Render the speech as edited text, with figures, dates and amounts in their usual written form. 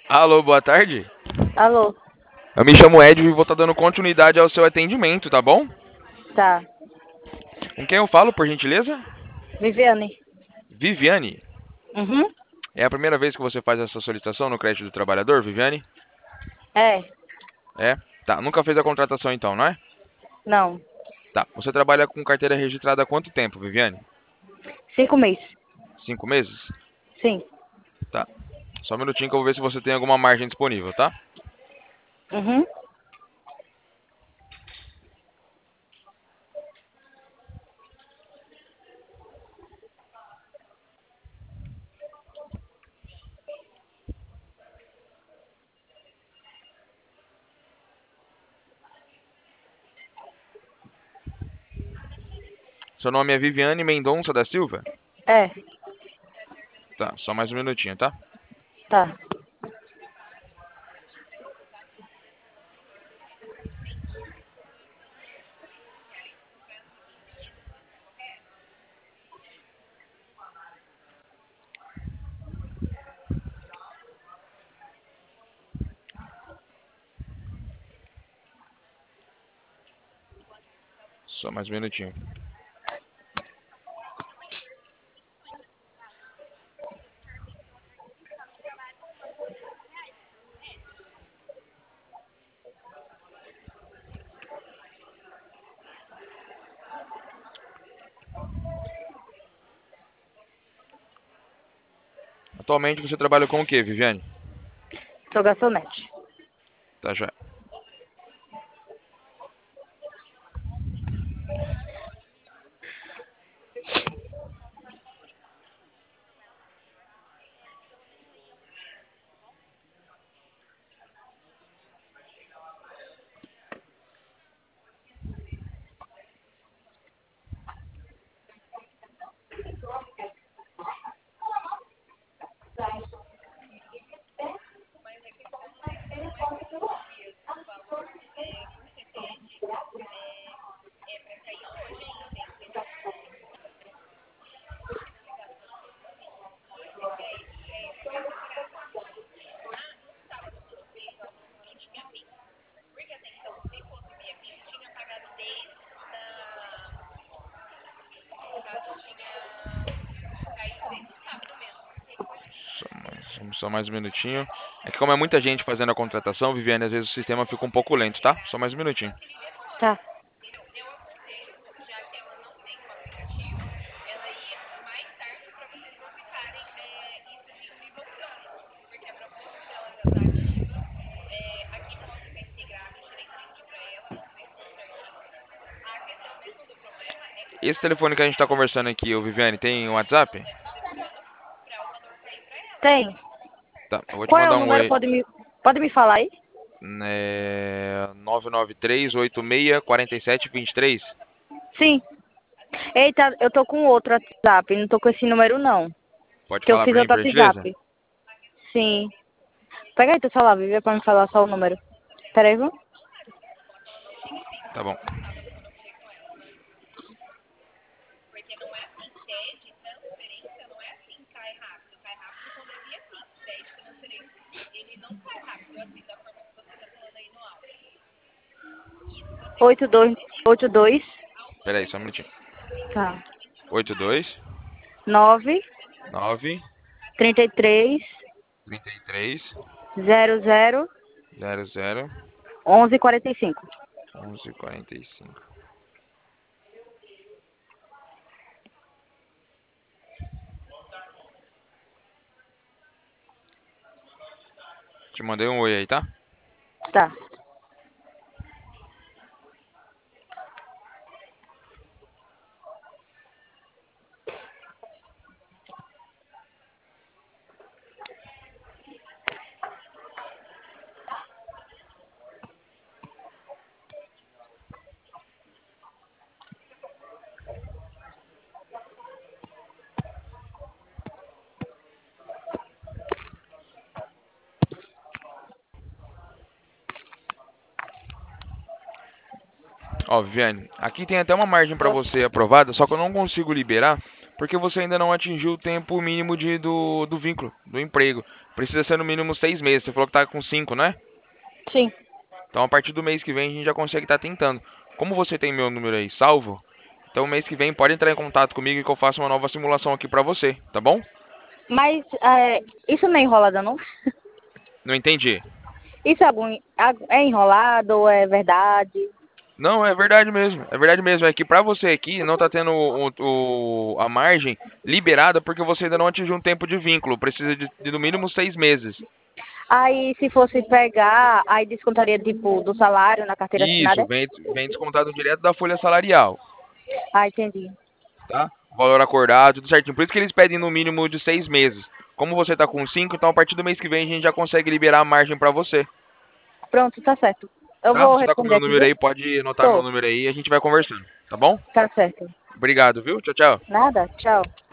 Alô, boa tarde. Alô, Eu me chamo Ed e vou estar dando continuidade ao seu atendimento, tá bom? tá. Com quem eu falo, por gentileza? Viviane. Viviane. Uhum. É a primeira vez que você faz essa solicitação no crédito do trabalhador, Viviane? É, É? Tá, nunca fez a contratação então, não é? não. Tá. Você trabalha com carteira registrada há quanto tempo, Viviane? 5 meses. 5 meses? Sim. Tá. Só um minutinho que eu vou ver se você tem alguma margem disponível, tá? Uhum. Seu nome é Viviane Mendonça da Silva? É, Tá, só mais um minutinho, tá? tá. Só mais um minutinho. Atualmente você trabalha com o quê, Viviane? Sou garçonete. Tá já. Só mais um minutinho. É que como é muita gente fazendo a contratação, Viviane, às vezes o sistema fica um pouco lento, tá? Só mais um minutinho. Tá. Esse telefone que a gente tá conversando aqui, o Viviane, tem um WhatsApp? Tem. Tá, eu vou te Qual é o mandar um número? oi. Pode me falar aí? 993864723. Sim. Eita, eu tô com outro WhatsApp. Não tô com esse número, não. Pode Que eu falar fiz pra mim, outro por gentileza? WhatsApp. Sim. Pega aí teu celular, Vivi, pra me falar só o número. Pera aí, viu? Tá bom. Oito dois. 82. Pera aí, só um minutinho. Tá. 82 9 9 33 33 00 00 11 45. 1145. Te mandei um oi aí, tá? Tá. Ó, Viviane, aqui tem até uma margem pra Tô. você aprovada, só que eu não consigo liberar Porque você ainda não atingiu o tempo mínimo do vínculo, do emprego. Precisa ser no mínimo 6 meses. Você falou que tá com 5, né? Sim. Então a partir do mês que vem a gente já consegue estar tentando. Como você tem meu número aí salvo, então mês que vem pode entrar em contato comigo que eu faço uma nova simulação aqui pra você, tá bom? Mas isso não é enrolado, não? Não entendi. Isso é enrolado ou é verdade? Não, é verdade mesmo. É verdade mesmo. É que pra você aqui não tá tendo a margem liberada porque você ainda não atingiu um tempo de vínculo. Precisa de no mínimo 6 meses. Aí, se fosse pegar, aí descontaria, tipo, do salário na carteira Isso, assinada? vem descontado direto da folha salarial, Ah, entendi. tá? Valor acordado, tudo certinho. Por isso que eles pedem no mínimo de 6 meses. Como você tá com 5, então a partir do mês que vem a gente já consegue liberar a margem pra você, Pronto, tá certo. Eu tá? vou Você tá com o responder meu aqui, número viu? aí, pode anotar meu Tô. número aí e a gente vai conversando, tá bom? Tá certo. Obrigado, viu? Tchau, tchau. Nada? Tchau.